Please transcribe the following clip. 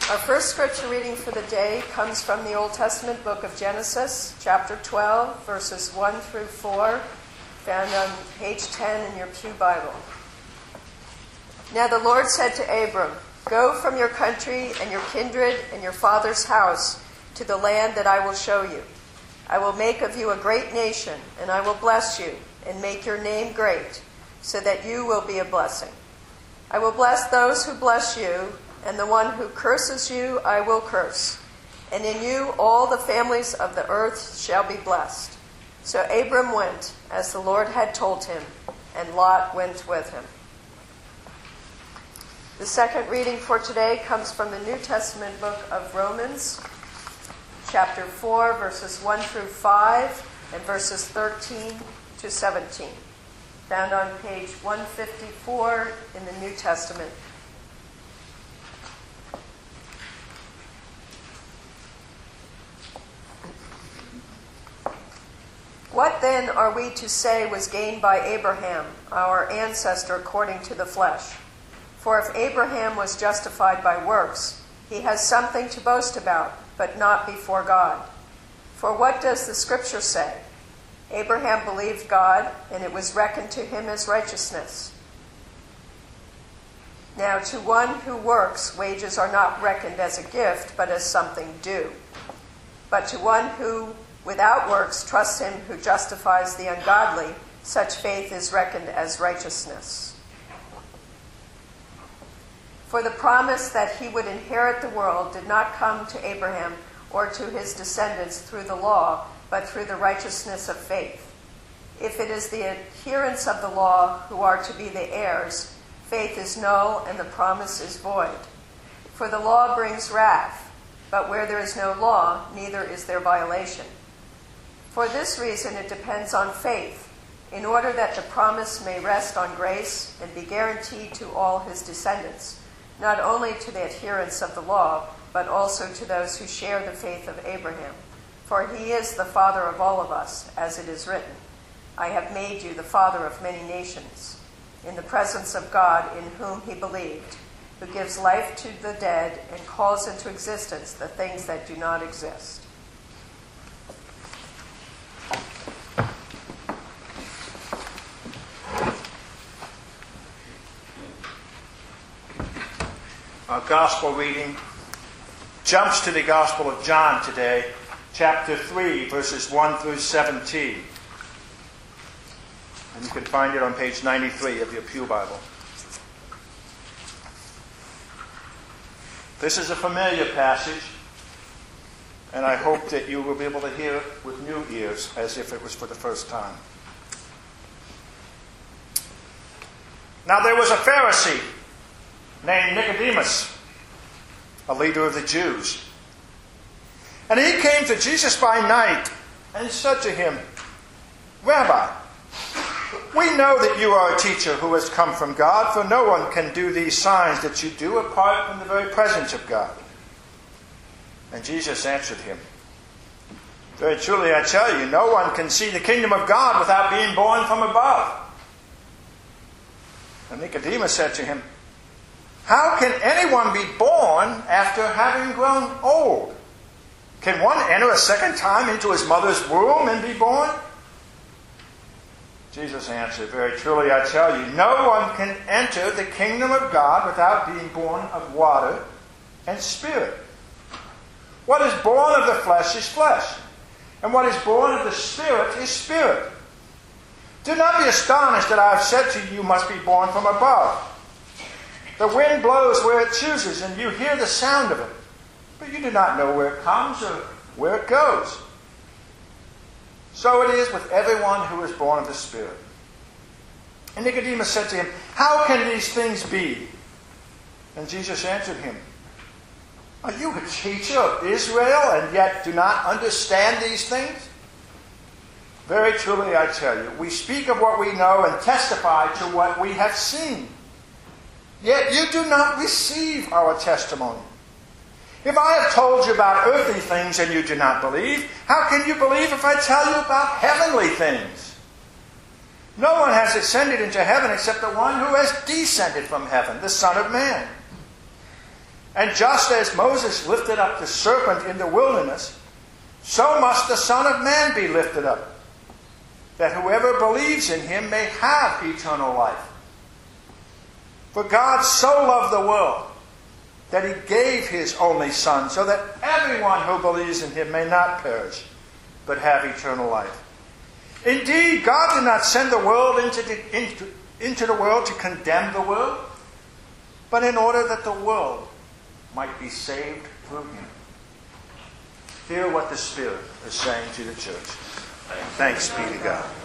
Our first scripture reading for the day comes from the Old Testament book of Genesis, chapter 12, verses 1 through 4, found on page 10 in your Pew Bible. Now the Lord said to Abram, "Go from your country and your kindred and your father's house to the land that I will show you. I will make of you a great nation, and I will bless you and make your name great, so that you will be a blessing. I will bless those who bless you, and the one who curses you I will curse. And in you all the families of the earth shall be blessed." So Abram went, as the Lord had told him, and Lot went with him. The second reading for today comes from the New Testament book of Romans, chapter 4, verses 1 through 5, and verses 13 to 17, found on page 154 in the New Testament. What then are we to say was gained by Abraham, our ancestor according to the flesh? For if Abraham was justified by works, he has something to boast about, but not before God. For what does the Scripture say? Abraham believed God, and it was reckoned to him as righteousness. Now to one who works, wages are not reckoned as a gift, but as something due. But to one who without works trusts him who justifies the ungodly, such faith is reckoned as righteousness. For the promise that he would inherit the world did not come to Abraham or to his descendants through the law, but through the righteousness of faith. If it is the adherents of the law who are to be the heirs, faith is null and the promise is void. For the law brings wrath, but where there is no law, neither is there violation. For this reason it depends on faith, in order that the promise may rest on grace and be guaranteed to all his descendants, not only to the adherents of the law, but also to those who share the faith of Abraham. For he is the father of all of us, as it is written, "I have made you the father of many nations," in the presence of God in whom he believed, who gives life to the dead and calls into existence the things that do not exist. Our gospel reading jumps to the Gospel of John today, chapter 3, verses 1 through 17. And you can find it on page 93 of your Pew Bible. This is a familiar passage, and I hope that you will be able to hear it with new ears, as if it was for the first time. Now there was a Pharisee named Nicodemus, a leader of the Jews. And he came to Jesus by night and said to him, "Rabbi, we know that you are a teacher who has come from God, for no one can do these signs that you do apart from the very presence of God." And Jesus answered him, "Very truly I tell you, no one can see the kingdom of God without being born from above." And Nicodemus said to him, "How can anyone be born after having grown old? Can one enter a second time into his mother's womb and be born?" Jesus answered, "Very truly I tell you, no one can enter the kingdom of God without being born of water and spirit. What is born of the flesh is flesh, and what is born of the spirit is spirit. Do not be astonished that I have said to you, you must be born from above. The wind blows where it chooses, and you hear the sound of it, but you do not know where it comes or where it goes. So it is with everyone who is born of the Spirit." And Nicodemus said to him, "How can these things be?" And Jesus answered him, "Are you a teacher of Israel and yet do not understand these things? Very truly I tell you, we speak of what we know and testify to what we have seen. Yet you do not receive our testimony. If I have told you about earthly things and you do not believe, how can you believe if I tell you about heavenly things? No one has ascended into heaven except the one who has descended from heaven, the Son of Man. And just as Moses lifted up the serpent in the wilderness, so must the Son of Man be lifted up, that whoever believes in him may have eternal life. For God so loved the world that he gave his only Son, so that everyone who believes in him may not perish, but have eternal life. Indeed, God did not send the world into the world to condemn the world, but in order that the world might be saved through him. Hear what the Spirit is saying to the church. Thanks be to God.